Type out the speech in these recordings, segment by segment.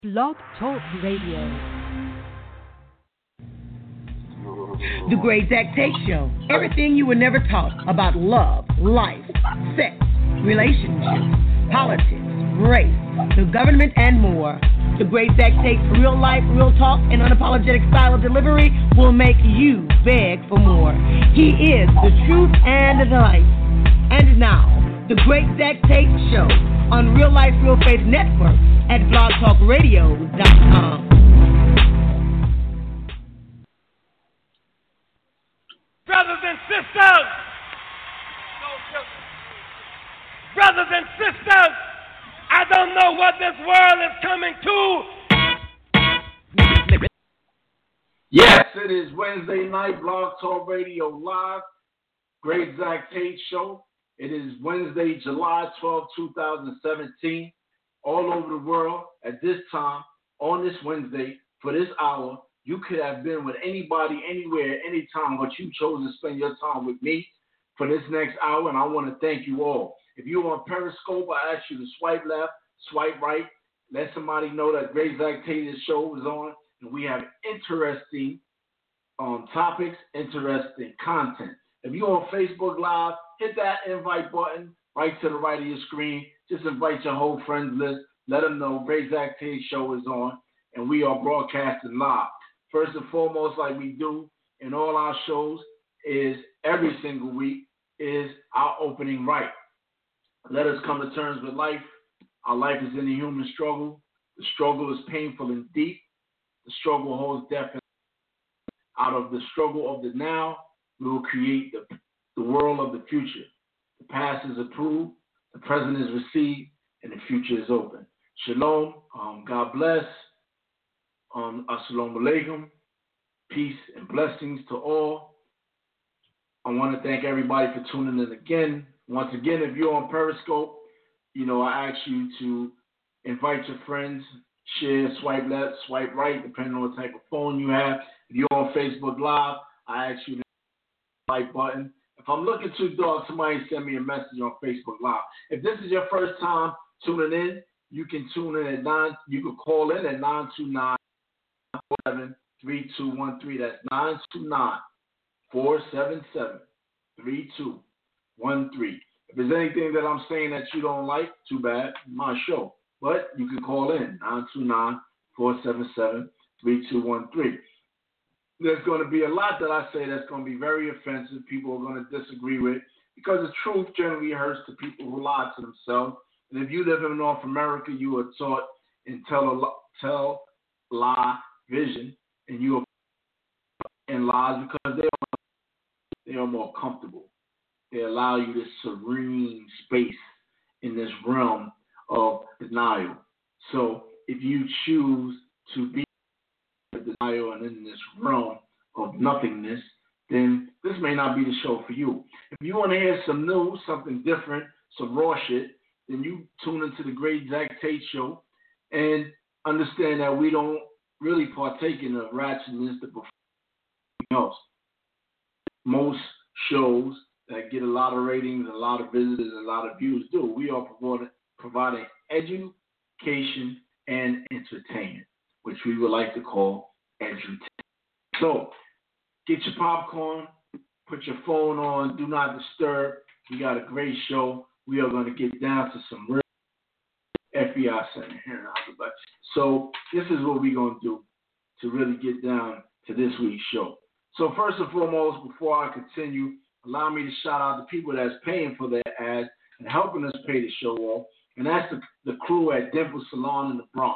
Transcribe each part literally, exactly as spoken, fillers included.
Blog Talk Radio. The Great Zach Tate Show. Everything you were never taught about love, life, sex, relationships, politics, race, the government, and more. The Great Zach Tate's real life, real talk, and unapologetic style of delivery will make you beg for more. He is the truth and the life. And now, The Great Zach Tate Show on Real Life, Real Faith Network at blog talk radio dot com. Brothers and sisters, brothers and sisters, I don't know what this world is coming to. Yes, it is Wednesday night, Blog Talk Radio Live, Great Zach Tate Show. It is Wednesday, July twelfth, twenty seventeen. All over the world at this time, on this Wednesday, for this hour, you could have been with anybody, anywhere, anytime, but you chose to spend your time with me for this next hour, and I want to thank you all. If you're on Periscope, I ask you to swipe left, swipe right, let somebody know that Great Zach Tate's show is on, and we have interesting um, topics, interesting content. If you're on Facebook Live, hit that invite button right to the right of your screen. Just invite your whole friends list. Let them know Great Zach Tate's show is on, and we are broadcasting live. First and foremost, like we do in all our shows, is every single week is our opening right. Let us come to terms with life. Our life is in the human struggle. The struggle is painful and deep. The struggle holds death. Out of the struggle of the now, we will create the, the world of the future. The past is approved, the present is received, and the future is open. Shalom. Um, God bless. Um, Assalamu alaikum. Peace and blessings to all. I want to thank everybody for tuning in again. Once again, if you're on Periscope, you know, I ask you to invite your friends, share, swipe left, swipe right, depending on what type of phone you have. If you're on Facebook Live, I ask you to hit the like button. If I'm looking too dark, somebody send me a message on Facebook Live. If this is your first time tuning in, you can tune in at nine. You can call in at nine two nine, four seven three two one three. That's nine two nine, four seven seven, three two one three. If there's anything that I'm saying that you don't like, too bad, my show. But you can call in nine two nine, four seven seven, three two one three. There's going to be a lot that I say that's going to be very offensive. People are going to disagree with, because the truth generally hurts the people who lie to themselves. And if you live in North America, you are taught in tell, tell lie vision, and you are in lies because they are, they are more comfortable. They allow you this serene space in this realm of denial. So if you choose to be denial and in this realm of nothingness, then this may not be the show for you. If you want to hear some new, something different, some raw shit, then you tune into the Great Zach Tate Show and understand that we don't really partake in the ratchetness that before else. Most shows that get a lot of ratings, a lot of visitors, a lot of views do. We are providing, providing education and entertainment, which we would like to call edutainment. So, get your popcorn, put your phone on, do not disturb. We got a great show. We are going to get down to some real F B I Center here. So, this is what we're going to do to really get down to this week's show. So, first and foremost, before I continue, allow me to shout out the people that's paying for their ads and helping us pay the show off. And that's the, the crew at Dimple Salon in the Bronx.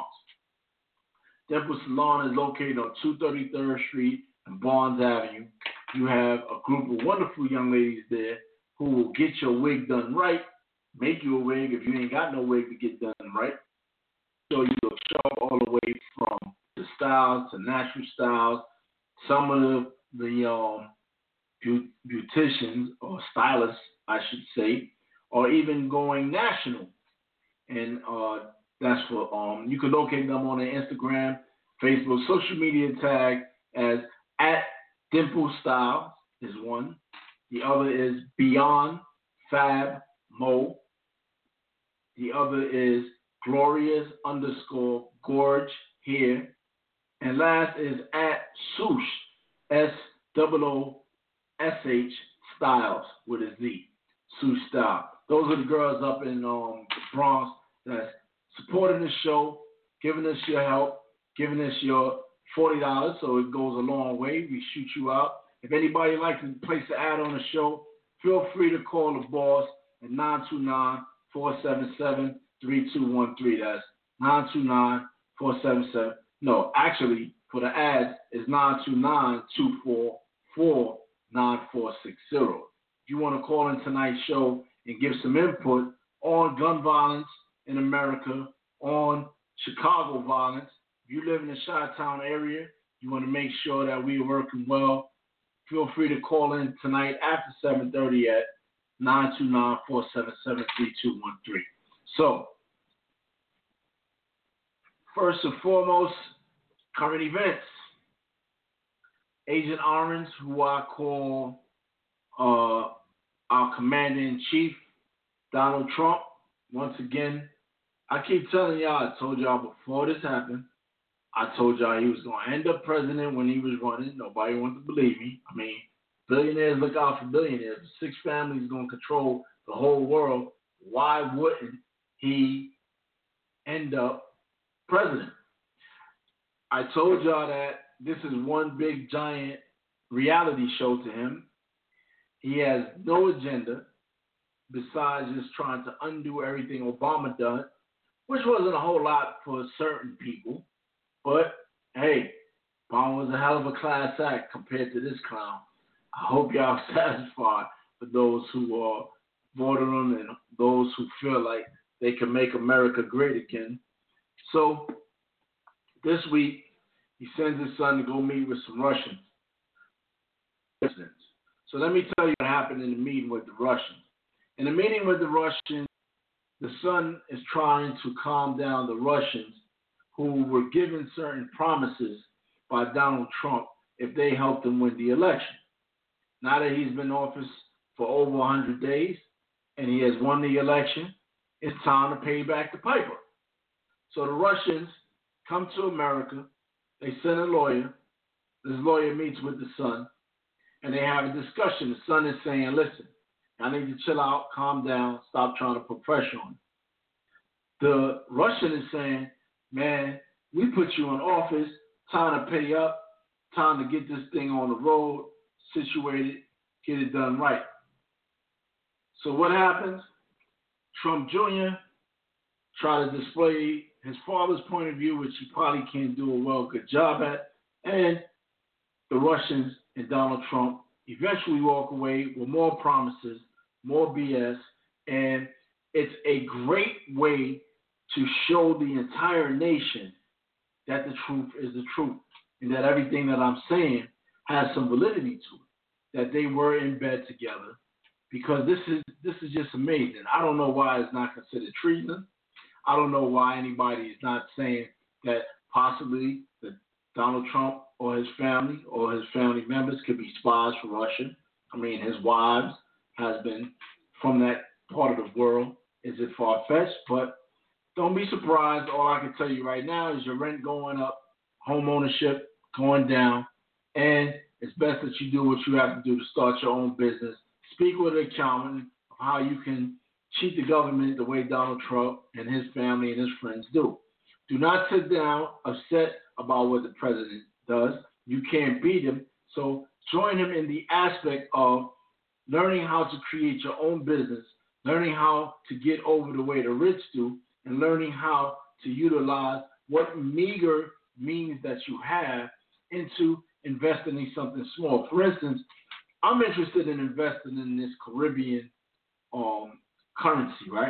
Dimple Salon is located on two thirty-third Street and Barnes Avenue. You have a group of wonderful young ladies there who will get your wig done right, make you a wig if you ain't got no wig to get done right. Show you a show all the way from the styles to natural styles. Some of the, the um, beauticians or stylists, I should say, are even going national. And uh, that's for, um, you can locate them on their Instagram, Facebook, social media tag as at Dimple Styles is one. The other is Beyond Fab Mo. The other is Glorious underscore Gorge here. And last is at Swoosh, S O O S H Styles with a Z. Swoosh Style. Those are the girls up in um, Bronx that's supporting the show, giving us your help, giving us your forty dollars, so it goes a long way. We shoot you out. If anybody would like to place an ad on the show, feel free to call the boss at nine two nine, four seven seven, three two one three. That's nine two nine, four seven seven. No, actually, for the ads, it's nine two nine, two four four, nine four six zero. If you want to call in tonight's show and give some input on gun violence in America, on Chicago violence, if you live in the Chi-Town area, you want to make sure that we are working well, feel free to call in tonight after seven thirty at nine two nine, four seven seven, three two one three. So, first and foremost, current events. Agent Orange, who I call uh, our commander-in-chief, Donald Trump, once again, I keep telling y'all, I told y'all before this happened, I told y'all he was going to end up president when he was running. Nobody wanted to believe me. I mean, billionaires look out for billionaires. Six families going to control the whole world. Why wouldn't he end up president? I told y'all that this is one big giant reality show to him. He has no agenda besides just trying to undo everything Obama done, which wasn't a whole lot for certain people. But, hey, Obama was a hell of a class act compared to this clown. I hope y'all satisfied for those who are voting him and those who feel like they can make America great again. So, this week, he sends his son to go meet with some Russians. So let me tell you what happened in the meeting with the Russians. In the meeting with the Russians, the son is trying to calm down the Russians who were given certain promises by Donald Trump if they helped him win the election. Now that he's been in office for over one hundred days and he has won the election, it's time to pay back the piper. So the Russians come to America. They send a lawyer. This lawyer meets with the son, and they have a discussion. The son is saying, listen, I need to chill out, calm down, stop trying to put pressure on him. The Russian is saying, man, we put you in office, time to pay up, time to get this thing on the road, situated, get it done right. So what happens? Trump Junior try to display his father's point of view, which he probably can't do a well good job at, and the Russians and Donald Trump eventually walk away with more promises, more B S, and it's a great way to show the entire nation that the truth is the truth and that everything that I'm saying has some validity to it, that they were in bed together, because this is this is just amazing. I don't know why it's not considered treason. I don't know why anybody is not saying that possibly that Donald Trump or his family or his family members could be spies for Russia. I mean, his wives has been from that part of the world. Is it far-fetched? But don't be surprised. All I can tell you right now is your rent going up, home ownership going down, and it's best that you do what you have to do to start your own business. Speak with an accountant of how you can cheat the government the way Donald Trump and his family and his friends do. Do not sit down upset about what the president does. You can't beat him. So join him in the aspect of learning how to create your own business, learning how to get over the way the rich do, and learning how to utilize what meager means that you have into investing in something small. For instance, I'm interested in investing in this Caribbean um, currency, right?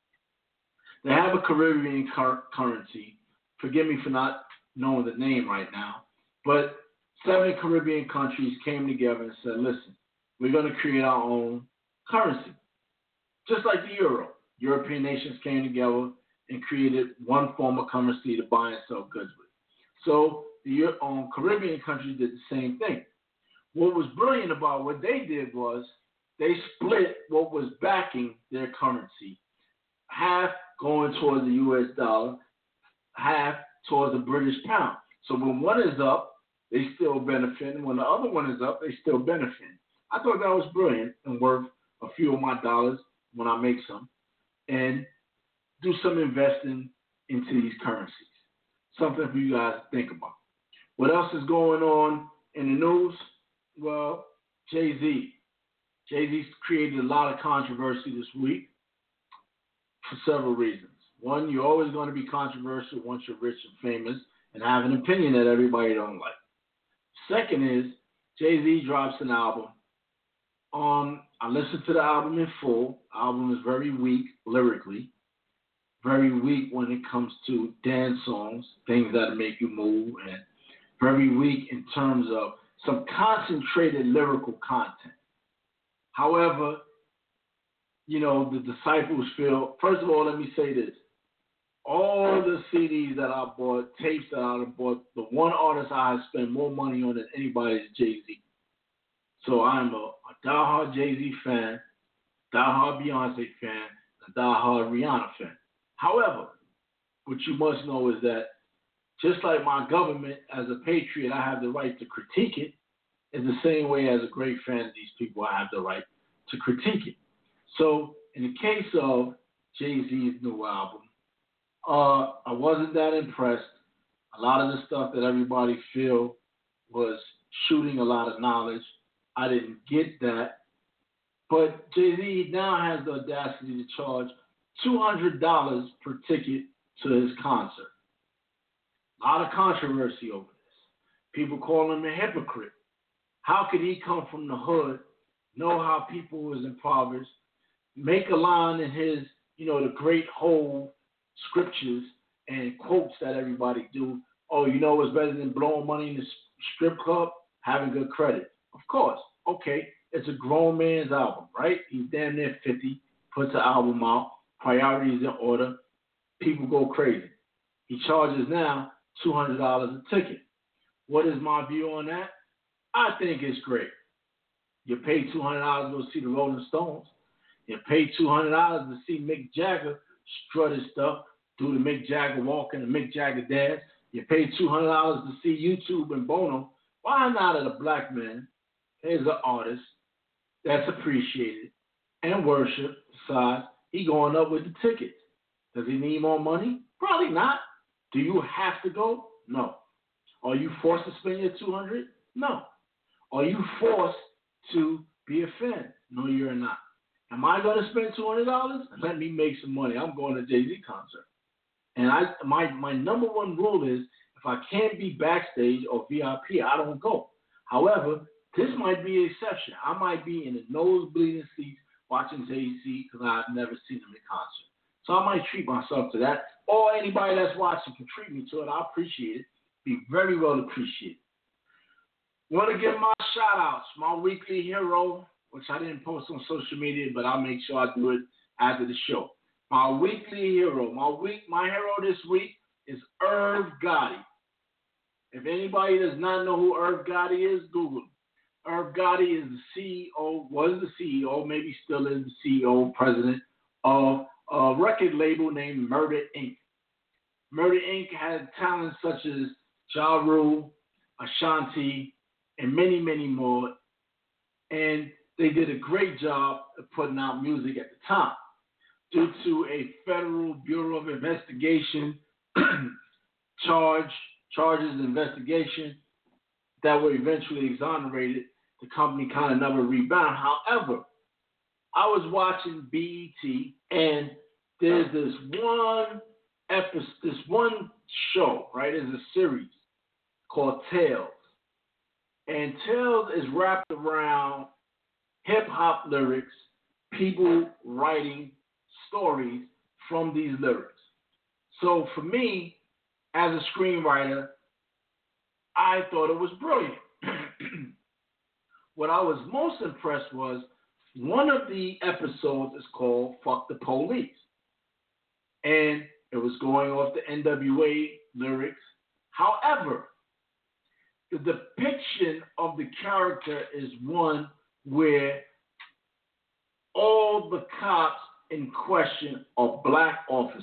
They have a Caribbean cur- currency. Forgive me for not knowing the name right now, but seven Caribbean countries came together and said, listen, we're going to create our own currency. Just like the euro. European nations came together and created one form of currency to buy and sell goods with. So the um, Caribbean countries did the same thing. What was brilliant about what they did was they split what was backing their currency. Half going towards the U S dollar, half towards the British pound. So when one is up, they still benefit. When the other one is up, they still benefit. I thought that was brilliant and worth a few of my dollars when I make some, and do some investing into these currencies. Something for you guys to think about. What else is going on in the news? Well, Jay-Z. Jay-Z's created a lot of controversy this week for several reasons. One, you're always going to be controversial once you're rich and famous and have an opinion that everybody don't like. Second is, Jay-Z drops an album. Um, I listened to the album in full. The album is very weak lyrically, very weak when it comes to dance songs, things that make you move, and very weak in terms of some concentrated lyrical content. However, you know, the disciples feel, first of all, let me say this. All the C Ds that I bought, tapes that I bought, the one artist I have spent more money on than anybody is Jay-Z. So I'm a, a diehard Jay-Z fan, diehard Beyonce fan, a diehard Rihanna fan. However, what you must know is that just like my government, as a patriot, I have the right to critique it, in the same way as a great fan of these people, I have the right to critique it. So in the case of Jay-Z's new album, uh, I wasn't that impressed. A lot of the stuff that everybody feel was shooting a lot of knowledge. I didn't get that. But Jay-Z now has the audacity to charge two hundred dollars per ticket to his concert. A lot of controversy over this. People call him a hypocrite. How could he come from the hood, know how people was impoverished, make a line in his, you know, the great whole scriptures and quotes that everybody do? Oh, you know what's better than blowing money in the strip club? Having good credit. Of course. Okay, it's a grown man's album, right? He's damn near fifty, puts an album out, priorities in order, people go crazy. He charges now two hundred dollars a ticket. What is my view on that? I think it's great. You pay two hundred dollars to go see the Rolling Stones. You pay two hundred dollars to see Mick Jagger strut his stuff, do the Mick Jagger walk and the Mick Jagger dance. You pay two hundred dollars to see YouTube and Bono. Why not as a black man, as an artist that's appreciated and worship, besides, he going up with the tickets. Does he need more money? Probably not. Do you have to go? No. Are you forced to spend your two hundred dollars? No. Are you forced to be a fan? No, you're not. Am I going to spend two hundred dollars? Let me make some money. I'm going to Jay-Z concert. And I, my, my number one rule is if I can't be backstage or V I P, I don't go. However, this might be an exception. I might be in the nosebleeding seats watching Jay-Z because I've never seen him in concert. So I might treat myself to that. Or anybody that's watching can treat me to it. I appreciate it. Be very well appreciated. Want to give my shout outs. My weekly hero, which I didn't post on social media, but I'll make sure I do it after the show. My weekly hero. My week, my hero this week is Irv Gotti. If anybody does not know who Irv Gotti is, Google him. Irv Gotti is the C E O, was the C E O, maybe still is the C E O, president of a record label named Murder Incorporated. Murder Incorporated has talents such as Ja Rule, Ashanti, and many, many more. And they did a great job of putting out music at the time. Due to a Federal Bureau of Investigation charge, charges investigation that were eventually exonerated, the company kind of never rebounded. However, I was watching B E T, and there's this one episode, this one show, right? It's a series called Tales. And Tales is wrapped around hip-hop lyrics, people writing stories from these lyrics. So for me, as a screenwriter, I thought it was brilliant. What I was most impressed was one of the episodes is called Fuck the Police. And it was going off the N W A lyrics. However, the depiction of the character is one where all the cops in question are black officers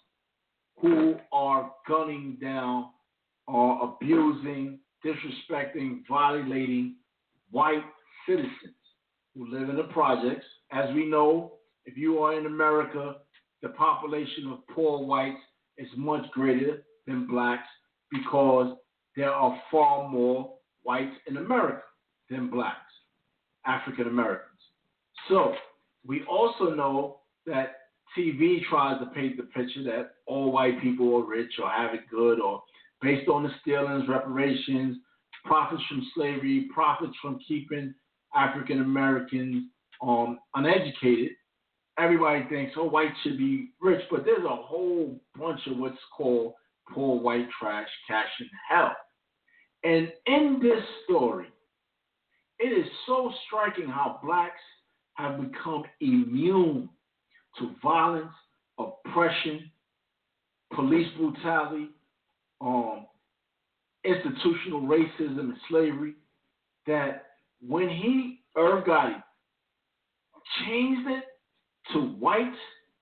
who are gunning down or abusing, disrespecting, violating white citizens who live in the projects. As we know, if you are in America, the population of poor whites is much greater than blacks because there are far more whites in America than blacks, African Americans. So we also know that T V tries to paint the picture that all white people are rich or have it good, or based on the stealings, reparations, profits from slavery, profits from keeping African Americans um, uneducated. Everybody thinks, oh, whites should be rich, but there's a whole bunch of what's called poor white trash, cash in hell. And in this story, it is so striking how blacks have become immune to violence, oppression, police brutality, um, institutional racism and slavery, that when he, Irv Gotti, changed it to whites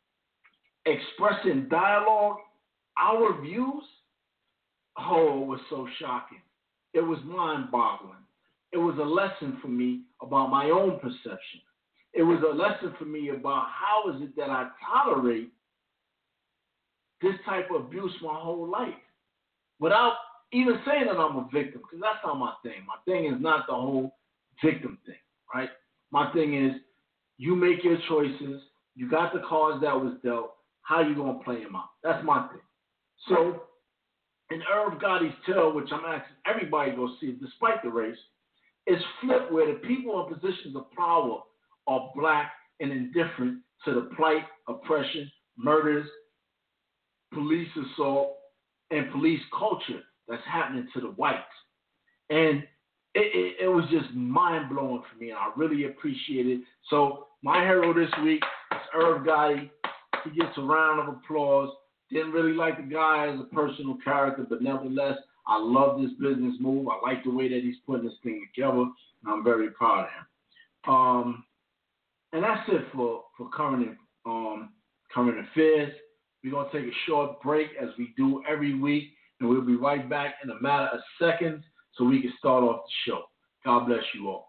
expressing dialogue, our views, oh, it was so shocking. It was mind-boggling. It was a lesson for me about my own perception. It was a lesson for me about how is it that I tolerate this type of abuse my whole life without even saying that I'm a victim, because that's not my thing. My thing is not the whole victim thing, right? My thing is you make your choices. You got the cards that was dealt. How you going to play them out? That's my thing. So in Irv Gotti's tale, which I'm asking everybody to go see, despite the race, is flipped where the people in positions of power are black and indifferent to the plight, oppression, murders, police assault, and police culture that's happening to the whites. And it, it, it was just mind-blowing for me, and I really appreciate it. So my hero this week is Irv Gotti. He gets a round of applause. Didn't really like the guy as a personal character, but nevertheless, I love this business move. I like the way that he's putting this thing together, and I'm very proud of him. Um, and that's it for, for current, um, current affairs. We're going to take a short break as we do every week, and we'll be right back in a matter of seconds so we can start off the show. God bless you all.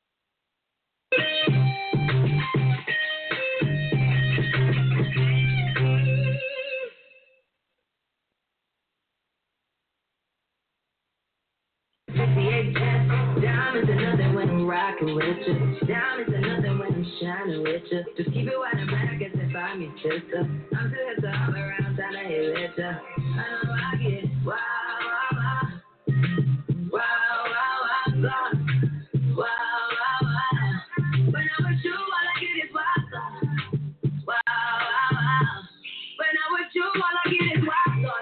Diamonds are nothing when I'm rocking with you. Diamonds are nothing when I'm shining with you. Just keep it wide and back as if I'm your sister. I'm just a hop around trying to hit with you. I know I get wow, wow, wow. Wow, wow, wow, wow. Wow, wow, wow. When I'm with you, all I get is wow, wow, wow, wow. When I'm with you, all I get is wow, wow.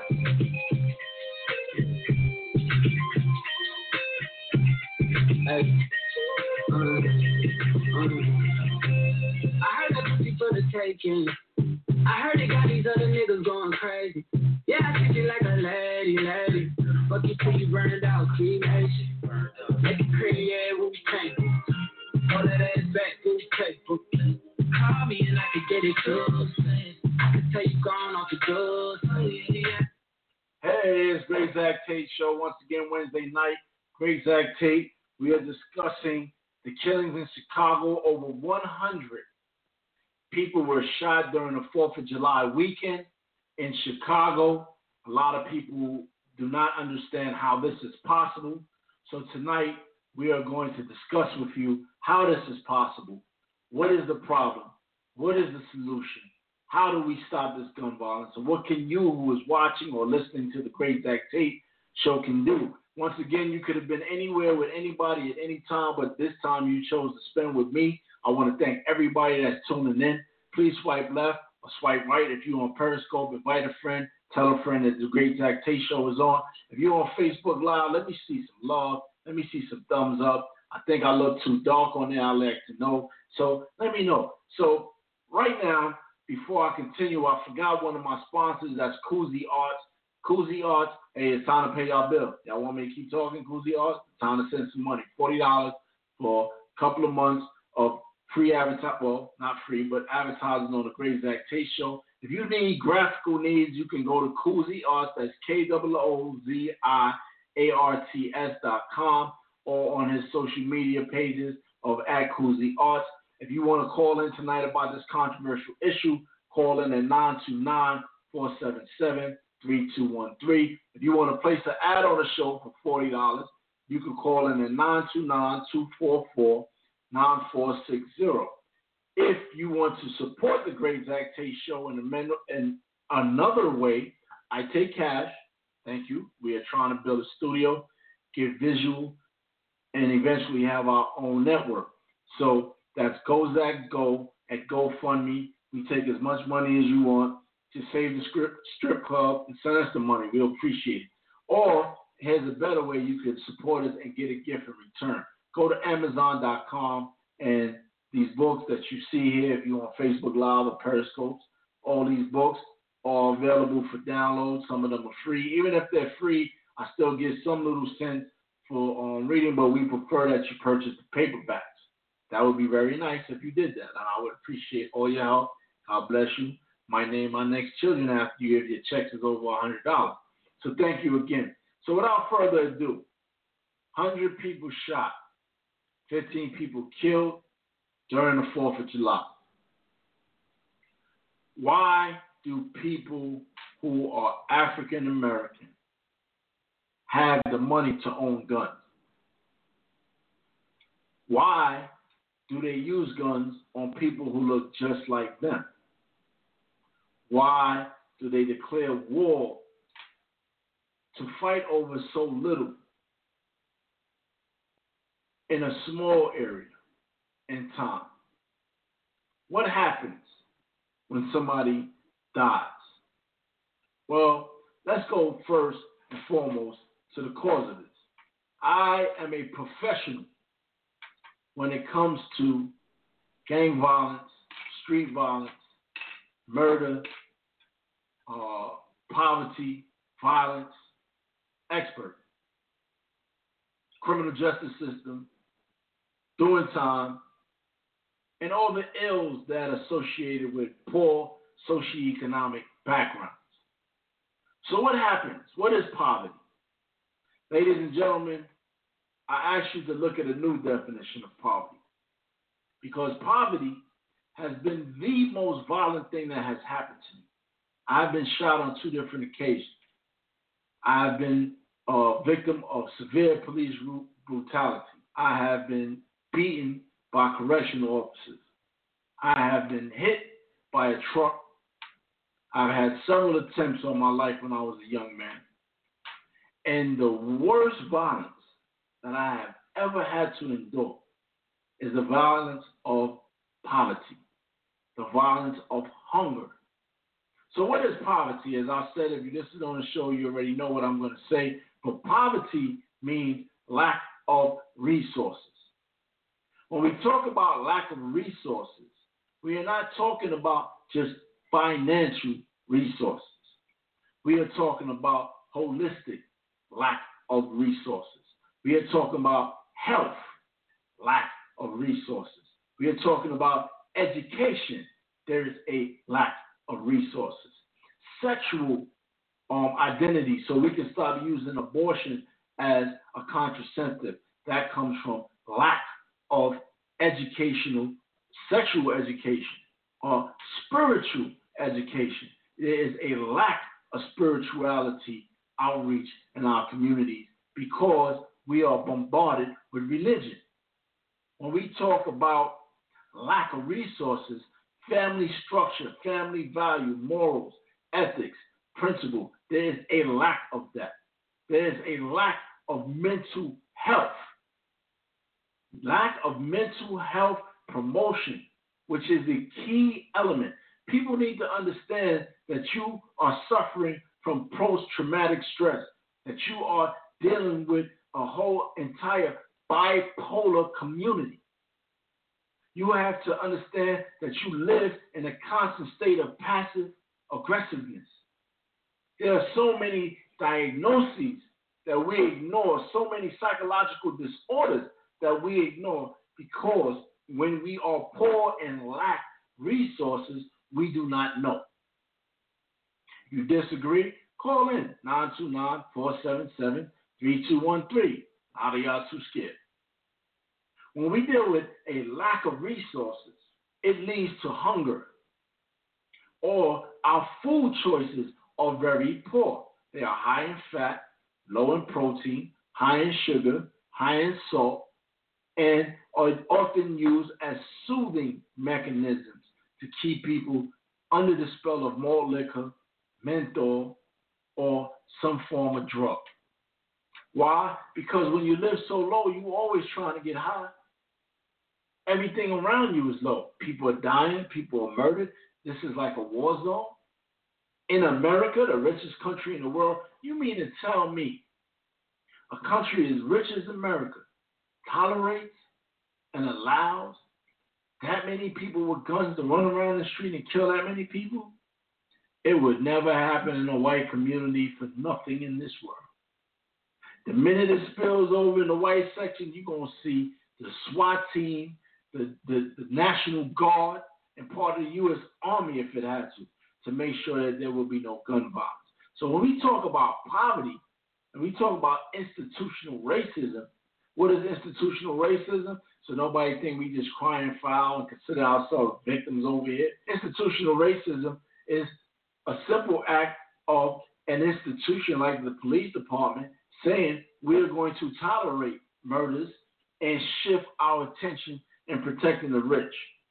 Hey, um, um, I heard that pussy for the taking. I heard they got these other niggas going crazy. Yeah, I treat you like a lady, lady. Fuck you till you burned out, cremation. Make it pretty, yeah, when we came. Hold that ass back, when we take. Call me and I can get it good. I can tell you gone off the goods. Oh, yeah, yeah. Hey, it's Great Zach Tate Show. Once again, Wednesday night, Great Zach Tate. We are discussing the killings in Chicago. Over one hundred people were shot during the fourth of July weekend in Chicago. A lot of people do not understand how this is possible. So tonight, we are going to discuss with you how this is possible. What is the problem? What is the solution? How do we stop this gun violence? And what can you, who is watching or listening to the Great Zach Tate Show, can do? Once again, you could have been anywhere with anybody at any time, but this time you chose to spend with me. I want to thank everybody that's tuning in. Please swipe left or swipe right. If you're on Periscope, invite a friend. Tell a friend that the Great Zach Tate Show is on. If you're on Facebook Live, let me see some love. Let me see some thumbs up. I think I look too dark on there. I like to know. So let me know. So right now, before I continue, I forgot one of my sponsors. That's Koozie Arts. Koozie Arts, hey, it's time to pay y'all bill. Y'all want me to keep talking, Koozie Arts? It's time to send some money. forty dollars for a couple of months of free advertising, well, not free, but advertising on the Great Zach Tate Show. If you need graphical needs, you can go to Cozy Arts, that's K O O Z I A R T S dot com, or on his social media pages of at Cozy Arts. If you want to call in tonight about this controversial issue, call in at nine two nine, four seven seven, three two one three. If you want to place an ad on the show for forty dollars, you can call in at nine two nine, two four four, nine four six zero. If you want to support the Great Zach Tate Show in, a, in another way, I take cash. Thank you. We are trying to build a studio, get visual, and eventually have our own network. So that's Go Zach Go at GoFundMe. We take as much money as you want to save the strip, strip club and send us the money. We'll appreciate it. Or here's a better way you could support us and get a gift in return. Go to Amazon dot com, and these books that you see here, if you're on Facebook Live or Periscopes, all these books are available for download. Some of them are free. Even if they're free, I still get some little cents for um, reading, but we prefer that you purchase the paperbacks. That would be very nice if you did that, and I would appreciate all your help. God bless you. Might name my next children after you if your check is over one hundred dollars. So thank you again. So without further ado, one hundred people shot, fifteen people killed during the fourth of July. Why do people who are African American have the money to own guns? Why do they use guns on people who look just like them? Why do they declare war to fight over so little in a small area in time? What happens when somebody dies? Well, let's go first and foremost to the cause of this. I am a professional when it comes to gang violence, street violence, murder, uh, poverty, violence, expert. Criminal justice system, doing time, and all the ills that are associated with poor socioeconomic backgrounds. So what happens? What is poverty? Ladies and gentlemen, I ask you to look at a new definition of poverty, because poverty has been the most violent thing that has happened to me. I've been shot on two different occasions. I've been a victim of severe police brutality. I have been beaten by correctional officers. I have been hit by a truck. I've had several attempts on my life when I was a young man. And the worst violence that I have ever had to endure is the violence of poverty, the violence of hunger. So what is poverty? As I said, if you listen on the show, you already know what I'm going to say. But poverty means lack of resources. When we talk about lack of resources, we are not talking about just financial resources. We are talking about holistic lack of resources. We are talking about health, lack of resources. We are talking about education. There is a lack of resources. Sexual um, identity, so we can start using abortion as a contraceptive. That comes from lack of educational, sexual education, or spiritual education. There is a lack of spirituality outreach in our communities because we are bombarded with religion. When we talk about lack of resources, family structure, family value, morals, ethics, principle, there is a lack of that. There is a lack of mental health. Lack of mental health promotion, which is the key element. People need to understand that you are suffering from post-traumatic stress, that you are dealing with a whole entire bipolar community. You have to understand that you live in a constant state of passive aggressiveness. There are so many diagnoses that we ignore, so many psychological disorders that we ignore because when we are poor and lack resources we do not know. You disagree? Call in nine two nine, four seven seven, three two one three. How are y'all too scared? When we deal with a lack of resources, it leads to hunger. Or our food choices are very poor. They are high in fat, low in protein, high in sugar, high in salt, and are often used as soothing mechanisms to keep people under the spell of malt liquor, menthol, or some form of drug. Why? Because when you live so low, you're always trying to get high. Everything around you is low. People are dying. People are murdered. This is like a war zone. In America, the richest country in the world, you mean to tell me a country as rich as America tolerates and allows that many people with guns to run around the street and kill that many people? It would never happen in a white community for nothing in this world. The minute it spills over in the white section, you're going to see the SWAT team, the, the, the National Guard, and part of the U S Army, if it had to, to make sure that there will be no gun violence. So when we talk about poverty, and we talk about institutional racism, what is institutional racism? So nobody think we just cry and foul and consider ourselves victims over here. Institutional racism is a simple act of an institution like the police department saying we're going to tolerate murders and shift our attention in protecting the rich.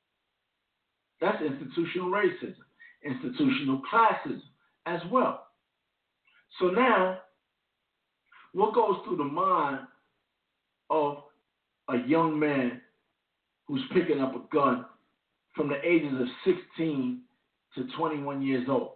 That's institutional racism, institutional classism as well. So now, what goes through the mind of a young man who's picking up a gun from the ages of sixteen to twenty-one years old?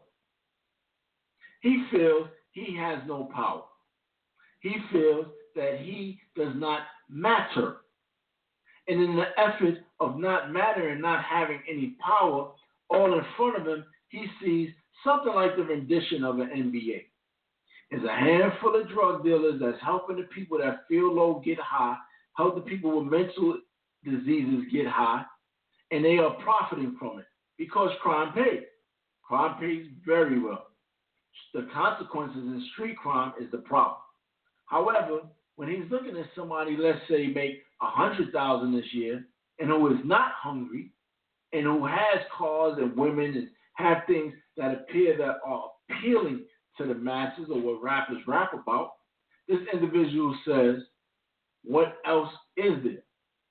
He feels he has no power. He feels that he does not matter. And in the effort of not mattering and not having any power, all in front of him, he sees something like the rendition of an N B A. There's a handful of drug dealers that's helping the people that feel low get high, help the people with mental diseases get high, and they are profiting from it because crime pays. Crime pays very well. The consequences in street crime is the problem. However, when he's looking at somebody, let's say, make one hundred thousand dollars this year, and who is not hungry, and who has cars and women and have things that appear that are appealing to the masses or what rappers rap about, this individual says, what else is there?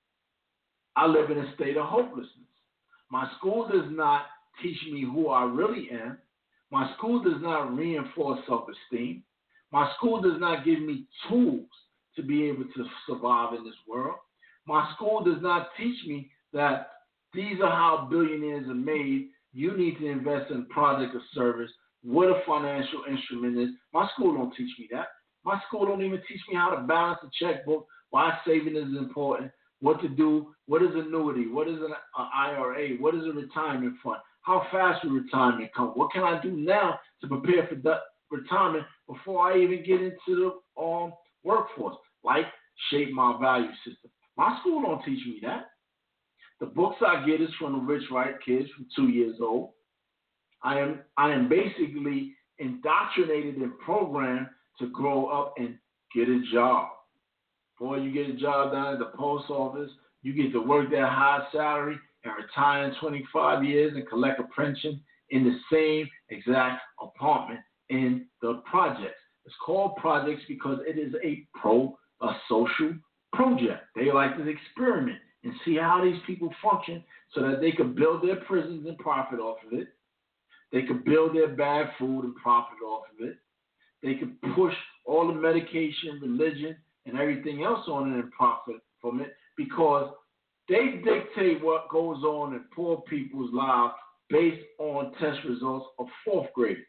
I live in a state of hopelessness. My school does not teach me who I really am. My school does not reinforce self-esteem. My school does not give me tools to be able to survive in this world. My school does not teach me that these are how billionaires are made. You need to invest in product or service, what a financial instrument is. My school don't teach me that. My school don't even teach me how to balance a checkbook, why saving is important, what to do, what is annuity, what is an I R A, what is a retirement fund, how fast will retirement come, what can I do now to prepare for that retirement before I even get into the um, workforce, like shape my value system. My school don't teach me that. The books I get is from the rich white kids from two years old. I am I am basically indoctrinated and programmed to grow up and get a job. Boy, you get a job down at the post office, you get to work that high salary and retire in twenty-five years and collect a pension in the same exact apartment in the projects. It's called projects because it is a pro, a social project. They like to experiment and see how these people function so that they can build their prisons and profit off of it. They can build their bad food and profit off of it. They can push all the medication, religion, and everything else on it and profit from it because they dictate what goes on in poor people's lives based on test results of fourth graders.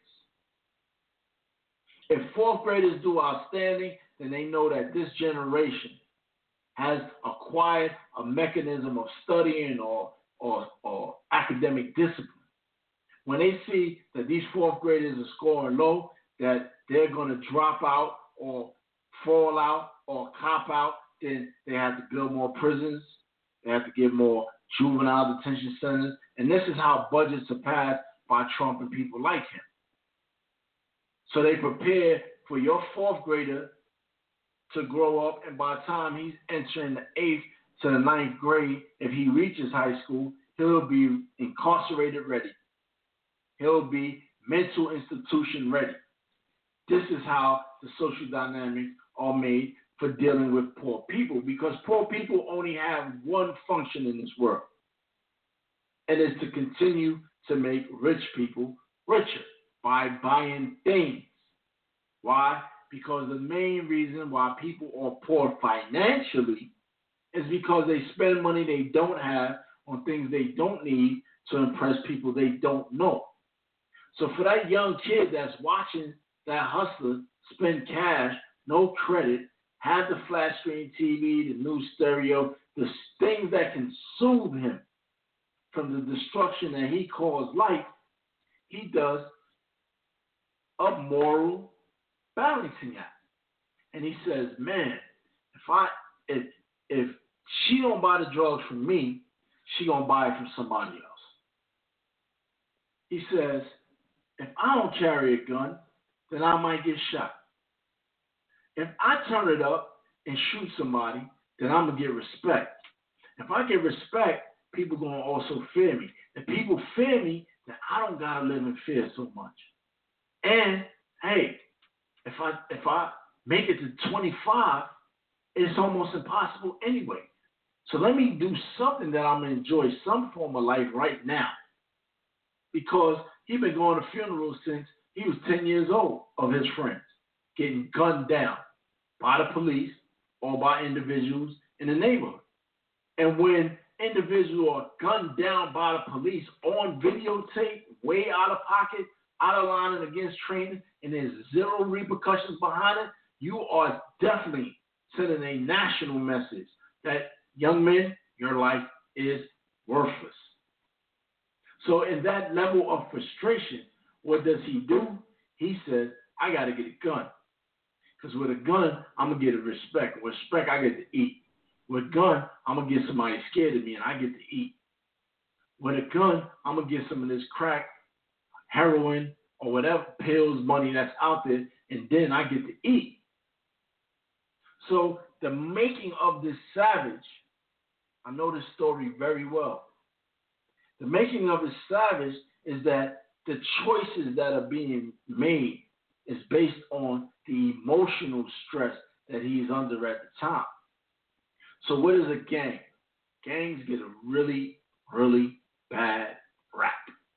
If fourth graders do outstanding, then they know that this generation has acquired a mechanism of studying or, or, or academic discipline. When they see that these fourth graders are scoring low, that they're going to drop out or fall out or cop out, then they have to build more prisons, They have to get more juvenile detention centers. And this is how budgets are passed by Trump and people like him. So they prepare for your fourth grader to grow up, and by the time he's entering the eighth to the ninth grade, if he reaches high school, he'll be incarcerated ready. He'll be mental institution ready. This is how the social dynamics are made for dealing with poor people, because poor people only have one function in this world, and it's to continue to make rich people richer by buying things. Why? Because the main reason why people are poor financially is because they spend money they don't have on things they don't need to impress people they don't know. So for that young kid that's watching that hustler spend cash, no credit, have the flat screen T V, the new stereo, the things that can soothe him from the destruction that he calls life, he does a moral balancing act. And he says, man, if I if if she don't buy the drugs from me, she gonna buy it from somebody else. He says, if I don't carry a gun, then I might get shot. If I turn it up and shoot somebody, then I'm gonna get respect. If I get respect, people gonna also fear me. If people fear me, then I don't gotta live in fear so much. And hey, if I if I make it to twenty-five, it's almost impossible anyway. So let me do something that I'm gonna enjoy some form of life right now. Because he's been going to funerals since he was ten years old of his friends getting gunned down by the police or by individuals in the neighborhood. And when individuals are gunned down by the police on videotape, way out of pocket, out of line and against training, and there's zero repercussions behind it, you are definitely sending a national message that, young men, your life is worthless. So in that level of frustration, what does he do? He says, I got to get a gun. Because with a gun, I'm going to get a respect. With respect, I get to eat. With a gun, I'm going to get somebody scared of me and I get to eat. With a gun, I'm going to get some of this crack, heroin, or whatever pills, money that's out there, and then I get to eat. So the making of this savage, I know this story very well. The making of a savage is that the choices that are being made is based on the emotional stress that he's under at the time. So what is a gang? Gangs get a really, really bad rap.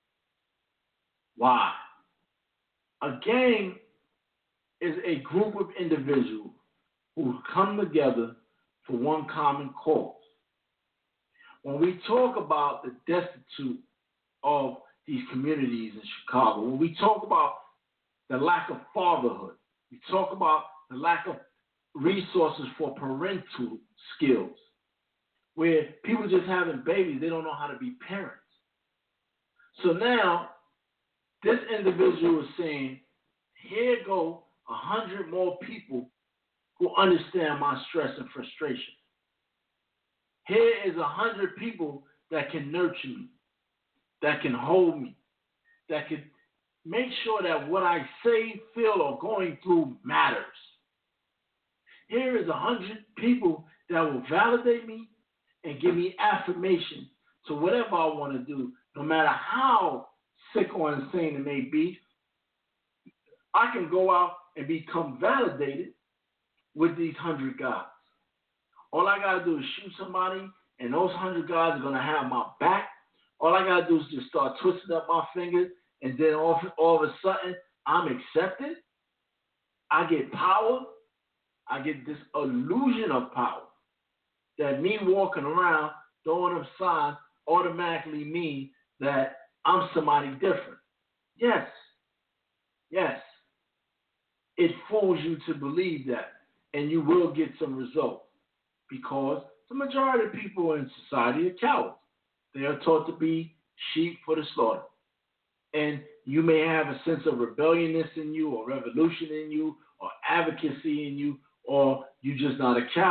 Why? A gang is a group of individuals who come together for one common cause. When we talk about the destitute of these communities in Chicago, when we talk about the lack of fatherhood, we talk about the lack of resources for parental skills, where people just having babies, they don't know how to be parents. So now, this individual is saying, here go a hundred more people who understand my stress and frustration. Here is a hundred people that can nurture me, that can hold me, that can make sure that what I say, feel, or going through matters. Here is a hundred people that will validate me and give me affirmation to whatever I want to do, no matter how sick or insane it may be. I can go out and become validated with these hundred guys. All I got to do is shoot somebody, and those hundred guys are going to have my back. All I got to do is just start twisting up my fingers, and then all, all of a sudden, I'm accepted. I get power. I get this illusion of power that me walking around throwing up signs automatically means that I'm somebody different. Yes. Yes. It fools you to believe that, and you will get some results, because the majority of people in society are cowards. They are taught to be sheep for the slaughter. And you may have a sense of rebelliousness in you, or revolution in you, or advocacy in you, or you're just not a coward,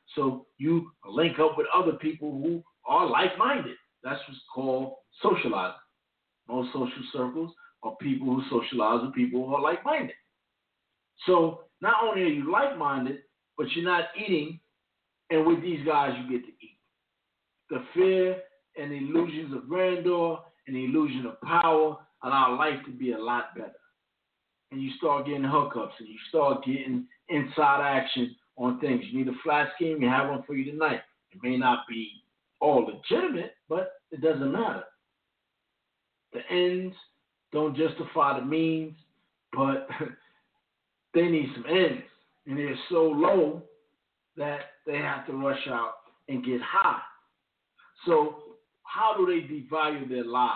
So you link up with other people who are like-minded. That's what's called socializing. Most social circles are people who socialize with people who are like-minded. So not only are you like-minded, but you're not eating, and with these guys you get to eat. The fear and the illusions of grandeur and the illusion of power allow life to be a lot better. And you start getting hookups and you start getting inside action on things. You need a flat scheme, you have one for you tonight. It may not be all legitimate, but it doesn't matter. The ends don't justify the means, but they need some ends. And they're so low that they have to rush out and get high. So how do they devalue their lives?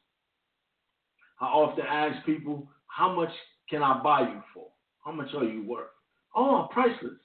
I often ask people, how much can I buy you for? How much are you worth? Oh, I'm priceless.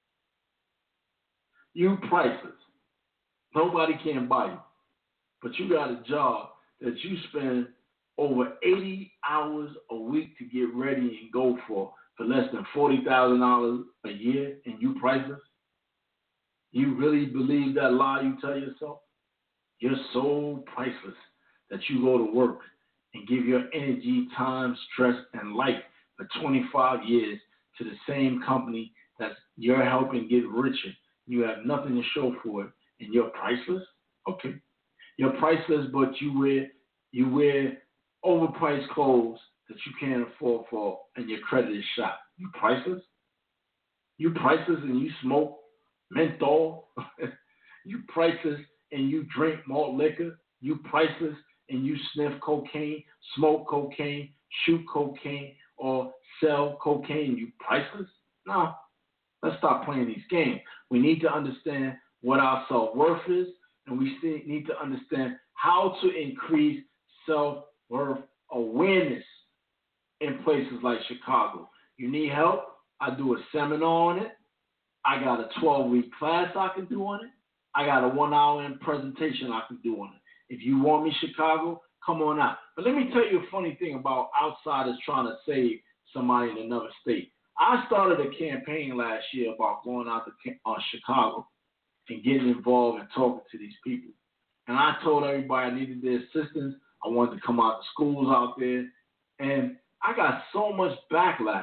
You priceless. Nobody can buy you. But you got a job that you spend over eighty hours a week to get ready and go for for less than forty thousand dollars a year, and you priceless? You really believe that lie you tell yourself? You're so priceless that you go to work and give your energy, time, stress, and life for twenty-five years to the same company that you're helping get richer. You have nothing to show for it, and you're priceless? Okay. You're priceless, but you wear you wear overpriced clothes that you can't afford for, and your credit is shot. You priceless? You priceless and you smoke menthol? You priceless and you drink malt liquor? You priceless and you sniff cocaine, smoke cocaine, shoot cocaine, or sell cocaine? You priceless? No. Let's stop playing these games. We need to understand what our self-worth is, and we need to understand how to increase self-worth awareness in places like Chicago. You need help? I do a seminar on it. I got a twelve-week class I can do on it. I got a one-hour presentation I can do on it. If you want me, Chicago, come on out. But let me tell you a funny thing about outsiders trying to save somebody in another state. I started a campaign last year about going out to uh, Chicago and getting involved and talking to these people. And I told everybody I needed their assistance. I wanted to come out to schools out there. And I got so much backlash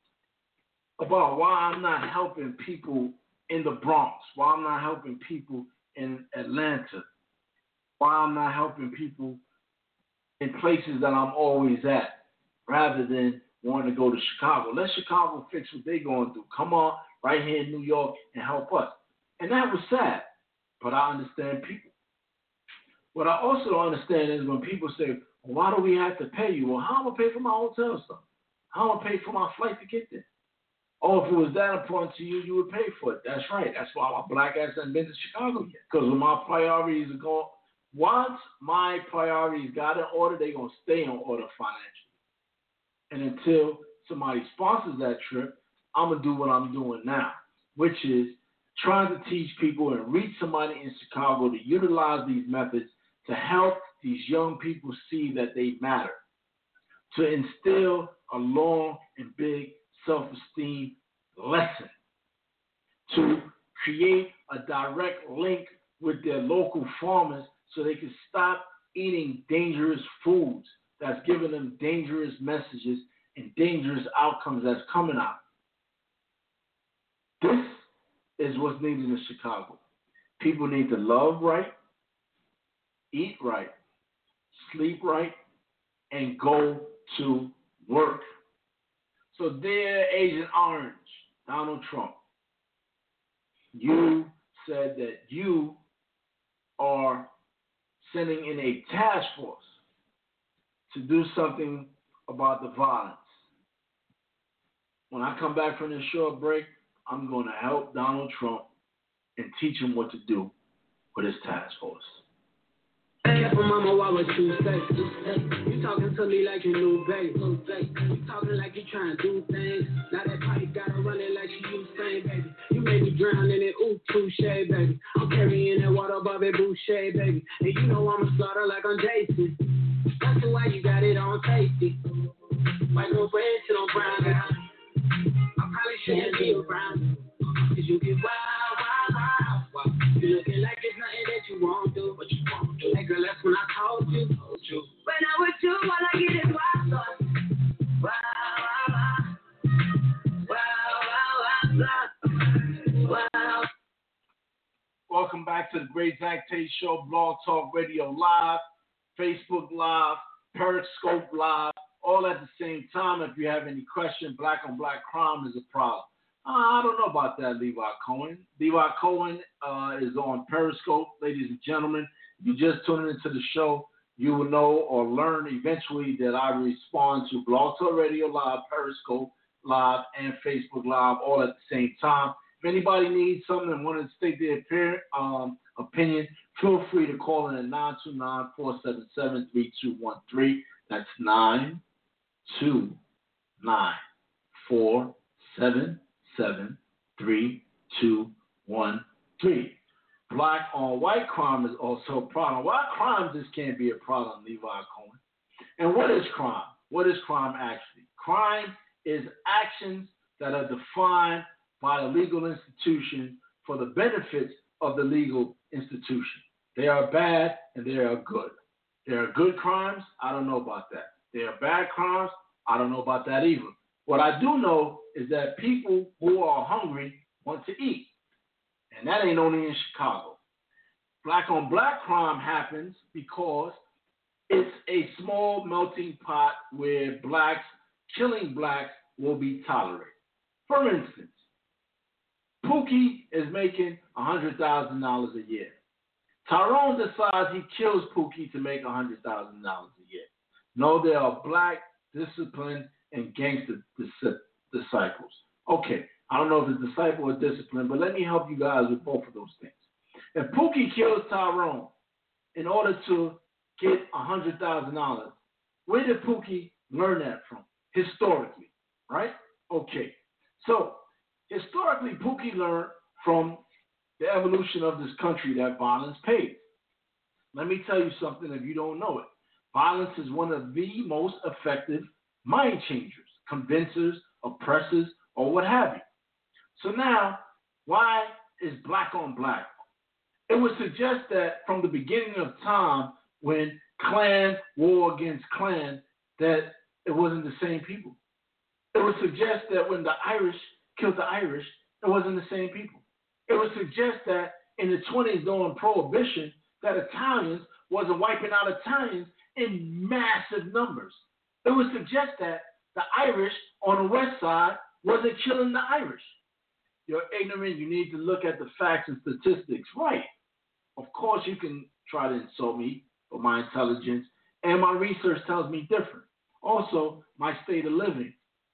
about why I'm not helping people in the Bronx, why I'm not helping people in Atlanta, why I'm not helping people in places that I'm always at, rather than wanting to go to Chicago. Let Chicago fix what they're going through. Come on, right here in New York, and help us. And that was sad, but I understand people. What I also don't understand is when people say, well, why do we have to pay you? Well, how am I pay for my hotel stuff? How am I pay for my flight to get there? Oh, if it was that important to you, you would pay for it. That's right. That's why my black ass hasn't been to Chicago yet. Because when my priorities are going, once my priorities got in order, they're going to stay in order financially. And until somebody sponsors that trip, I'm going to do what I'm doing now, which is trying to teach people and reach somebody in Chicago to utilize these methods to help these young people see that they matter, to instill a long and big self-esteem lesson, to create a direct link with their local farmers so they can stop eating dangerous foods that's giving them dangerous messages and dangerous outcomes that's coming out. This is what's needed in Chicago. People need to love right, eat right, sleep right, and go to work. So dear Agent Orange, Donald Trump, you said that you are sending in a task force to do something about the violence. When I come back from this short break, I'm going to help Donald Trump and teach him what to do with his task force. Careful, mama, why would you say? You talking to me like you knew, babe. You talking like you trying to do things. Now that pipe gotta run it like she used to, baby. You made me drown in it, ooh, touche, baby. I'm carrying that water, Bobby Boucher, baby. And you know I'm a slaughter like I'm Jason. That's why you got it on safety. White no bread, shit on brown. I probably shouldn't be around you. Cause you get wild, wild, wild. Wow. Welcome back to the Great Zach Tate Show, Blog Talk Radio Live, Facebook Live, Periscope Live, all at the same time. If you have any questions, black on black crime is a problem. Uh, I don't know about that, Levi Cohen. Levi Cohen uh, is on Periscope, ladies and gentlemen. If you just tuned into the show, you will know or learn eventually that I respond to Blog Talk Radio Live, Periscope Live, and Facebook Live all at the same time. If anybody needs something and want to state their appear, um, opinion, feel free to call in at nine two nine, four seven seven, three two one three. That's nine two nine, four seven seven, three two one three. Black on white crime is also a problem. White crime just can't be a problem, Levi Cohen. And what is crime? What is crime actually? Crime is actions that are defined by a legal institution for the benefits of the legal institution. They are bad and they are good. There are good crimes, I don't know about that. There are bad crimes, I don't know about that either. What I do know is that people who are hungry want to eat. And that ain't only in Chicago. Black on black crime happens because it's a small melting pot where blacks, killing blacks, will be tolerated. For instance, Pookie is making one hundred thousand dollars a year. Tyrone decides he kills Pookie to make one hundred thousand dollars a year. No, there are black, disciplined, and gangster disciples. Okay, I don't know if it's disciple or discipline, but let me help you guys with both of those things. If Pookie kills Tyrone in order to get one hundred thousand dollars, where did Pookie learn that from? Historically, right? Okay, so historically, Pookie learned from the evolution of this country that violence pays. Let me tell you something if you don't know it. Violence is one of the most effective mind changers, convincers, oppressors, or what have you. So now, why is black on black? It would suggest that from the beginning of time, when clan war against clan, that it wasn't the same people. It would suggest that when the Irish killed the Irish, it wasn't the same people. It would suggest that in the twenties during Prohibition, that Italians wasn't wiping out Italians in massive numbers. It would suggest that the Irish on the west side wasn't killing the Irish. You're ignorant. You need to look at the facts and statistics. Right. Of course, you can try to insult me for my intelligence, and my research tells me different. Also, my state of living.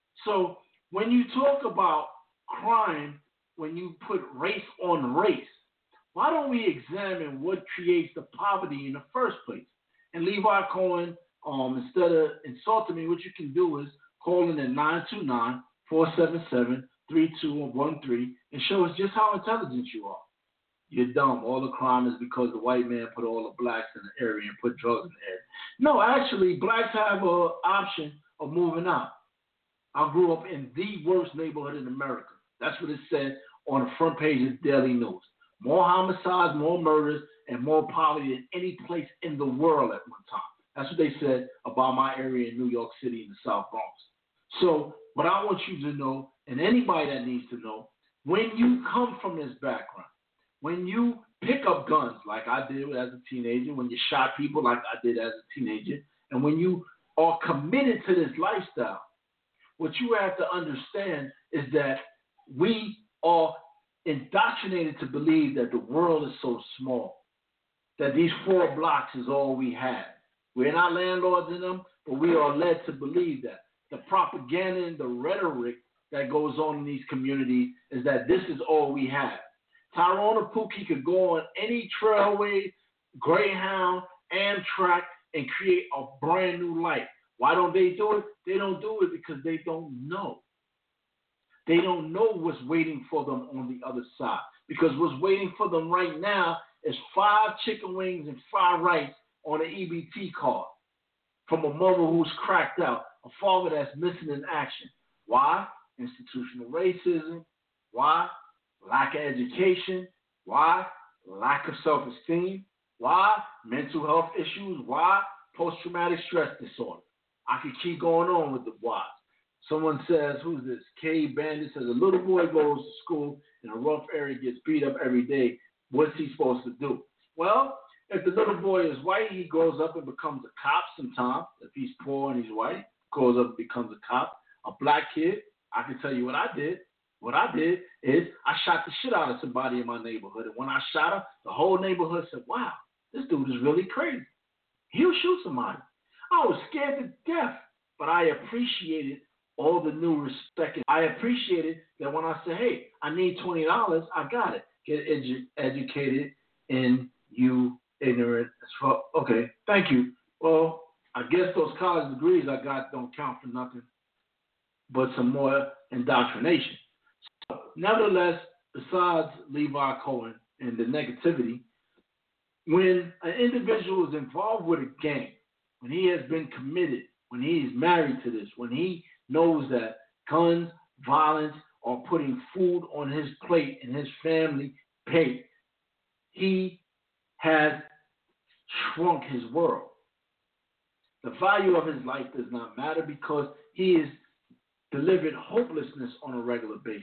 So when you talk about crime, when you put race on race, why don't we examine what creates the poverty in the first place? And Levi Cohen, um, instead of insulting me, what you can do is call in at nine two nine, four seven seven, three two one three and show us just how intelligent you are. You're dumb. All the crime is because the white man put all the blacks in the area and put drugs in the area. No, actually, blacks have an option of moving out. I grew up in the worst neighborhood in America. That's what it said on the front page of Daily News. More homicides, more murders, and more poverty than any place in the world at one time. That's what they said about my area in New York City in the South Bronx. So what I want you to know, and anybody that needs to know, when you come from this background, when you pick up guns like I did as a teenager, when you shot people like I did as a teenager, and when you are committed to this lifestyle, what you have to understand is that we are indoctrinated to believe that the world is so small, that these four blocks is all we have. We're not landlords in them, but we are led to believe that. The propaganda and the rhetoric that goes on in these communities is that this is all we have. Tyrone or Pookie could go on any trailway, Greyhound, Amtrak, and create a brand new life. Why don't they do it? They don't do it because they don't know. They don't know what's waiting for them on the other side. Because what's waiting for them right now is five chicken wings and fried rice on an E B T card from a mother who's cracked out, a father that's missing in action. Why? Institutional racism. Why? Lack of education. Why? Lack of self-esteem. Why? Mental health issues. Why? Post-traumatic stress disorder. I could keep going on with the whys. Someone says, who's this? K Bandit says, a little boy goes to school in a rough area, gets beat up every day. What's he supposed to do? Well, if the little boy is white, he grows up and becomes a cop sometime. If he's poor and he's white, grows up and becomes a cop. A black kid, I can tell you what I did. What I did is I shot the shit out of somebody in my neighborhood. And when I shot her, the whole neighborhood said, wow, this dude is really crazy. He'll shoot somebody. I was scared to death, but I appreciated all the new respect. I appreciated that when I said, hey, I need twenty dollars, I got it. Get edu- educated in you ignorant as fuck. Okay, thank you. Well, I guess those college degrees I got don't count for nothing but some more indoctrination. So, nevertheless, besides Levi Cohen and the negativity, when an individual is involved with a gang, when he has been committed, when he is married to this, when he knows that guns, violence are putting food on his plate and his family plate, he has shrunk his world. The value of his life does not matter because he is delivered hopelessness on a regular basis.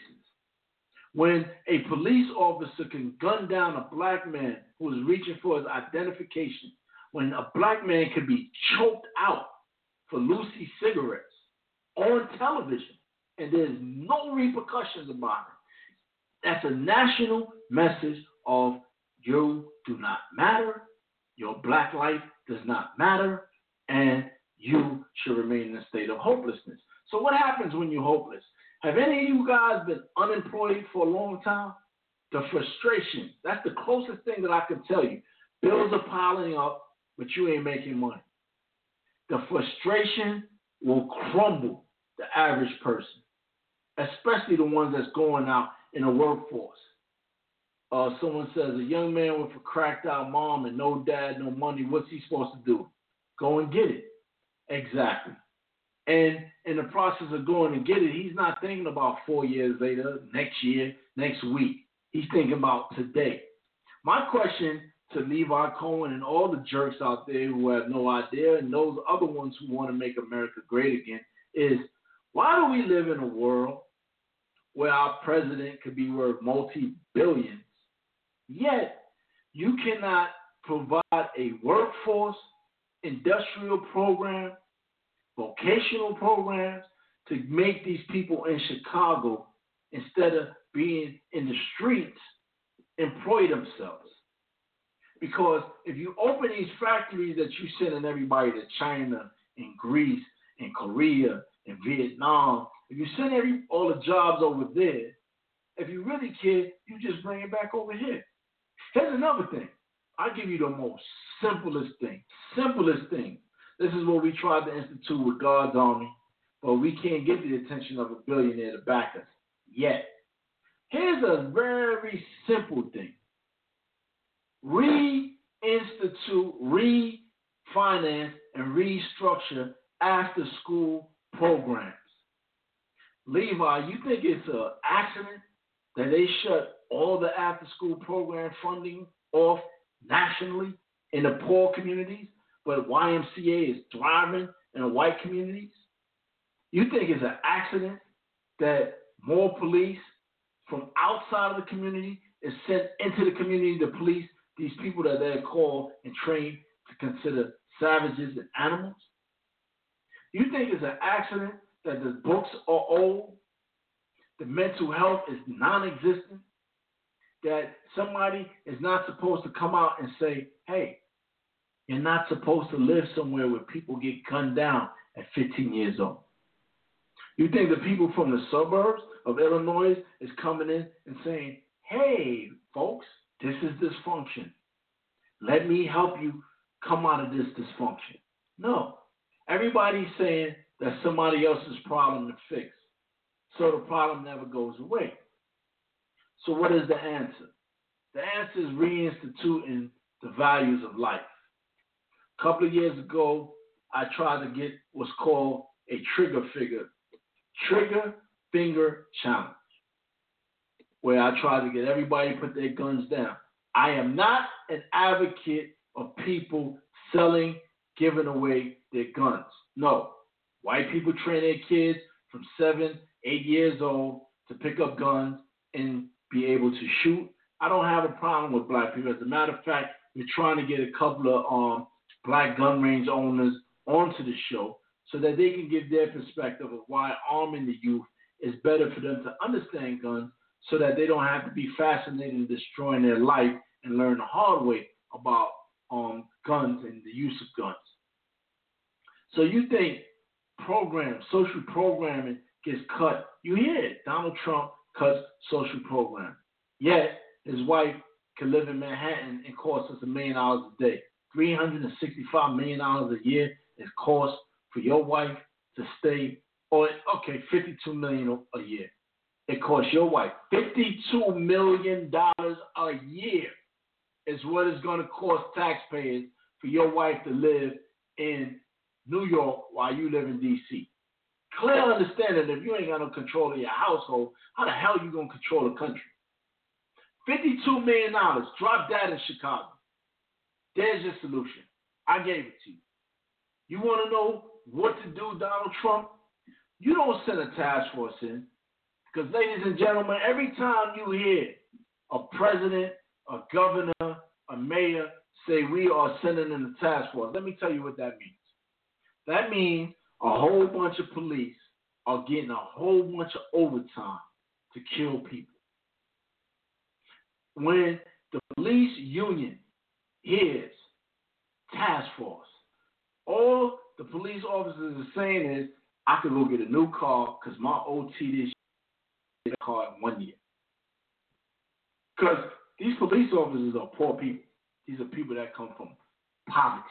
When a police officer can gun down a black man who is reaching for his identification, when a black man can be choked out for Lucy cigarettes on television and there's no repercussions about it, that's a national message of you do not matter, your black life does not matter, and you should remain in a state of hopelessness. So what happens when you're hopeless? Have any of you guys been unemployed for a long time? The frustration, that's the closest thing that I can tell you. Bills are piling up, but you ain't making money. The frustration will crumble the average person, especially the ones that's going out in the workforce. Uh, someone says, a young man with a cracked out mom and no dad, no money, what's he supposed to do? Go and get it. Exactly. And in the process of going and get it, he's not thinking about four years later, next year, next week. He's thinking about today. My question to Levi Cohen and all the jerks out there who have no idea and those other ones who want to make America great again is, why do we live in a world where our president could be worth multi-billions, yet you cannot provide a workforce, industrial program, vocational programs to make these people in Chicago, instead of being in the streets, employ themselves? Because if you open these factories that you sending everybody to China and Greece and Korea and Vietnam, if you send every all the jobs over there, if you really care, you just bring it back over here. Here's another thing. I'll give you the most simplest thing. Simplest thing. This is what we tried to institute with God's Army, but we can't get the attention of a billionaire to back us yet. Here's a very simple thing. Reinstitute, refinance, and restructure after-school programs. Levi, you think it's an accident that they shut all the after-school program funding off nationally in the poor communities, but Y M C A is thriving in the white communities? You think it's an accident that more police from outside of the community is sent into the community to police these people that they're called and trained to consider savages and animals? You think it's an accident that the books are old, the mental health is non-existent, that somebody is not supposed to come out and say, hey, you're not supposed to live somewhere where people get gunned down at fifteen years old? You think the people from the suburbs of Illinois is coming in and saying, hey, folks, this is dysfunction. Let me help you come out of this dysfunction. No. Everybody's saying that's somebody else's problem to fix. So the problem never goes away. So what is the answer? The answer is reinstituting the values of life. A couple of years ago, I tried to get what's called a trigger figure, trigger finger challenge, where I tried to get everybody to put their guns down. I am not an advocate of people selling, giving away their guns. No. White people train their kids from seven, eight years old to pick up guns and be able to shoot. I don't have a problem with black people. As a matter of fact, we're trying to get a couple of um, black gun range owners onto the show so that they can give their perspective of why arming the youth is better for them to understand guns so that they don't have to be fascinated in destroying their life and learn the hard way about um, guns and the use of guns. So you think program, social programming gets cut. You hear it. Donald Trump cuts social programming. Yet his wife can live in Manhattan and cost us a million dollars a day. three hundred sixty-five million dollars a year is cost for your wife to stay, or okay, fifty-two million dollars a year. It costs your wife fifty-two million dollars a year is what it's going to cost taxpayers for your wife to live in New York while you live in D C. Clear understanding that if you ain't got no control of your household, how the hell you going to control the country? fifty-two million dollars, drop that in Chicago. There's your solution. I gave it to you. You want to know what to do, Donald Trump? You don't send a task force in. Because, ladies and gentlemen, every time you hear a president, a governor, a mayor say we are sending in a task force, let me tell you what that means. That means a whole bunch of police are getting a whole bunch of overtime to kill people. When the police union hears task force, all the police officers are saying is, I could go get a new car because my O T this year car in one year. Because these police officers are poor people. These are people that come from poverty.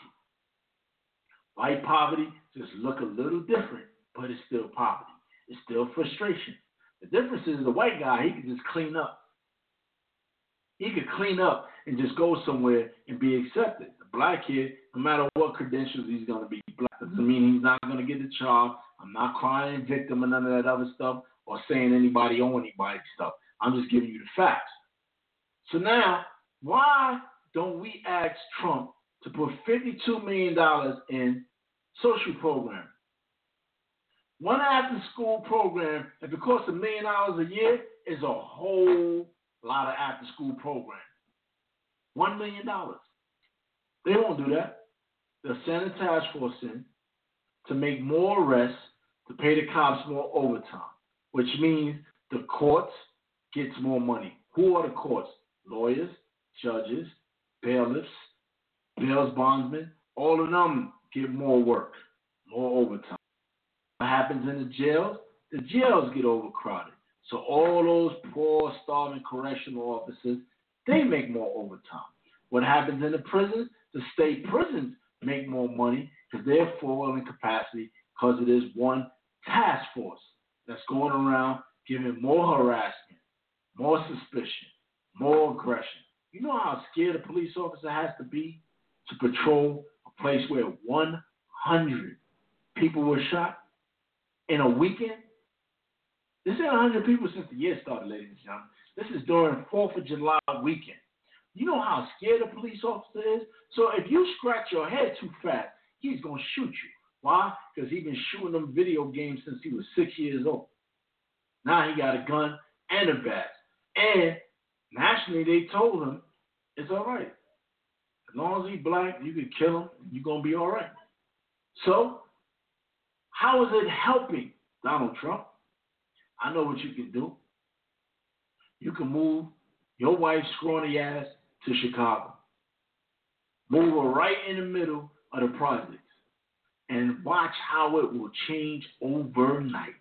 White poverty just look a little different, but it's still poverty. It's still frustration. The difference is the white guy, he can just clean up. He could clean up and just go somewhere and be accepted. The black kid, no matter what credentials he's going to be, black doesn't mean he's not going to get the job. I'm not crying victim or none of that other stuff or saying anybody owe anybody stuff. I'm just giving you the facts. So now, why don't we ask Trump to put fifty-two million dollars in social program? One after-school program, if it costs a million dollars a year, is a whole lot of after-school programs. One million dollars. They won't do that. They'll send a task force in to make more arrests, to pay the cops more overtime, which means the courts gets more money. Who are the courts? Lawyers, judges, bailiffs, bail bondsmen. All of them get more work, more overtime. What happens in the jails? The jails get overcrowded. So all those poor, starving correctional officers, they make more overtime. What happens in the prisons? The state prisons make more money because they're full in capacity because it is one task force that's going around giving more harassment, more suspicion, more aggression. You know how scared a police officer has to be to patrol a place where one hundred people were shot in a weekend? This ain't one hundred people since the year started, ladies and gentlemen. This is during fourth of July weekend. You know how scared a police officer is? So if you scratch your head too fast, he's going to shoot you. Why? Because he's been shooting them video games since he was six years old. Now he got a gun and a bat. And nationally, they told him it's all right. As long as he's black, you can kill him, you're going to be all right. So how is it helping Donald Trump? I know what you can do. You can move your wife's scrawny ass to Chicago. Move her right in the middle of the projects and watch how it will change overnight.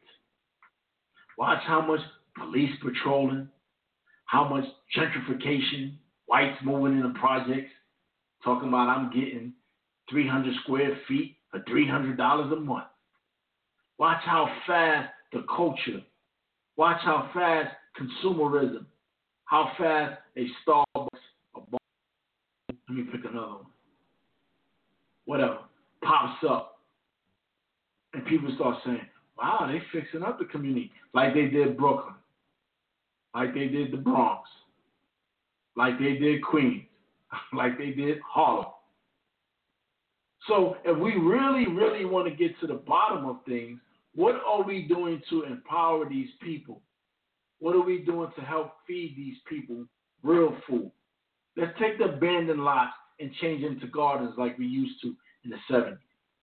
Watch how much police patrolling, how much gentrification, whites moving in the projects, talking about I'm getting three hundred square feet for three hundred dollars a month. Watch how fast the culture, watch how fast consumerism, how fast a Starbucks, a bar, let me pick another one, whatever, pops up. And people start saying, wow, they fixing up the community like they did Brooklyn, like they did the Bronx, like they did Queens, like they did Harlem. So if we really, really want to get to the bottom of things, What are we doing to empower these people? What are we doing to help feed these people real food? Let's take the abandoned lots and change into gardens like we used to in the seventies.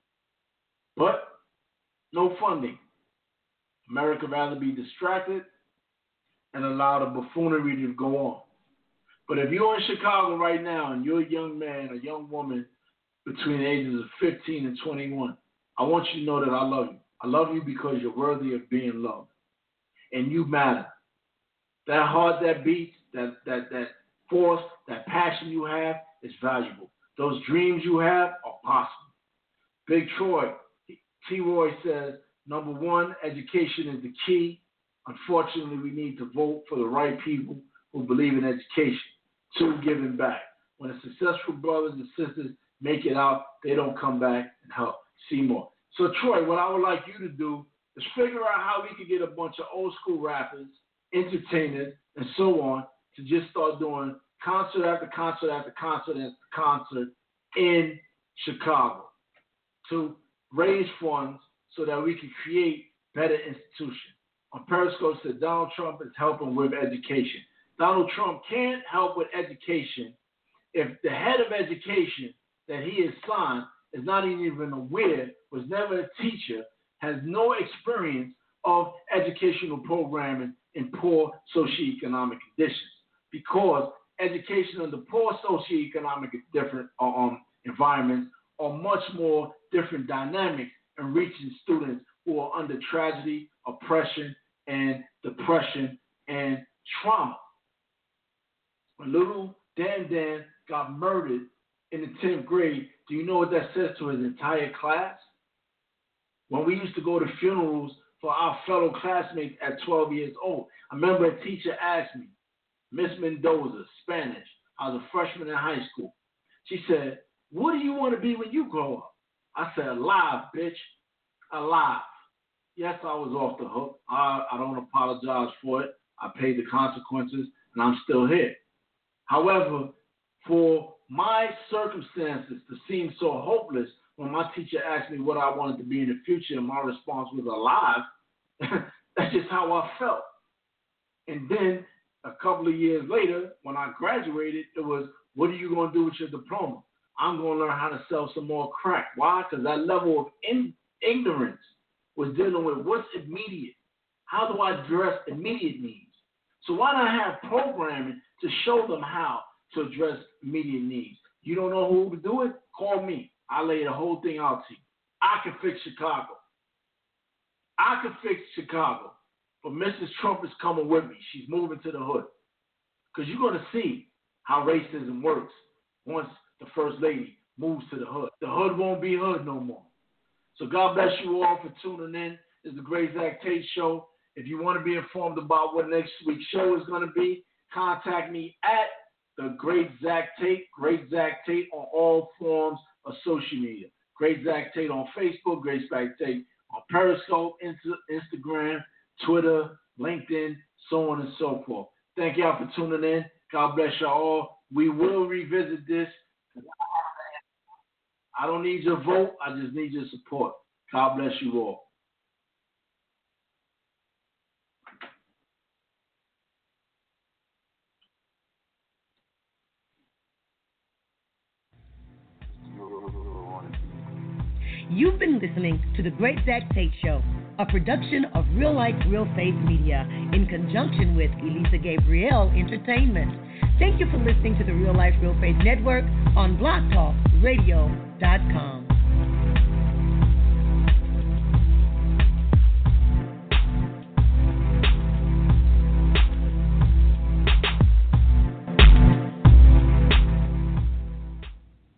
But no funding. America rather be distracted and allow the buffoonery to go on. But if you're in Chicago right now and you're a young man or young woman between the ages of fifteen and twenty-one, I want you to know that I love you. I love you because you're worthy of being loved. And you matter. That heart that beats, that, that, that force, that passion you have is valuable. Those dreams you have are possible. Big Troy, T. Roy says, number one, education is the key. Unfortunately, we need to vote for the right people who believe in education. Two, giving back. When the successful brothers and sisters make it out, they don't come back and help. Seymour. So, Troy, what I would like you to do is figure out how we could get a bunch of old school rappers, entertainers, and so on to just start doing concert after concert after concert after concert in Chicago to raise funds so that we can create better institutions. On Periscope said Donald Trump is helping with education. Donald Trump can't help with education if the head of education that he has signed is not even aware, was never a teacher, has no experience of educational programming in poor socioeconomic conditions. Because education under poor socioeconomic different um, environments are much more different dynamics in reaching students who are under tragedy, oppression, and depression and trauma. When little Dan Dan got murdered in the tenth grade, do you know what that says to his entire class? When we used to go to funerals for our fellow classmates at twelve years old, I remember a teacher asked me, Miss Mendoza, Spanish, I was a freshman in high school. She said, what do you want to be when you grow up? I said, alive, bitch, alive. Yes, I was off the hook. I, I don't apologize for it. I paid the consequences, and I'm still here. However, for my circumstances to seem so hopeless when my teacher asked me what I wanted to be in the future and my response was alive, that's just how I felt. And then a couple of years later, when I graduated, it was, what are you going to do with your diploma? I'm going to learn how to sell some more crack. Why? Because that level of in- ignorance was dealing with what's immediate. How do I address immediate needs? So why not have programming to show them how to address immediate needs? You don't know who to do it? Call me. I'll lay the whole thing out to you. I can fix Chicago. I can fix Chicago. But Missus Trump is coming with me. She's moving to the hood. Because you're going to see how racism works once the First Lady moves to the hood. The hood won't be hood no more. So God bless you all for tuning in. It's the Great Zach Tate Show. If you want to be informed about what next week's show is going to be, contact me at the Great Zach Tate, Great Zach Tate on all forms of social media. Great Zach Tate on Facebook, Great Zach Tate on Periscope, Instagram, Twitter, LinkedIn, so on and so forth. Thank y'all for tuning in. God bless y'all all. We will revisit this. I don't need your vote. I just need your support. God bless you all. You've been listening to The Great Zach Tate Show, a production of Real Life, Real Faith Media in conjunction with Elisa Gabriel Entertainment. Thank you for listening to the Real Life, Real Faith Network on blog talk radio dot com.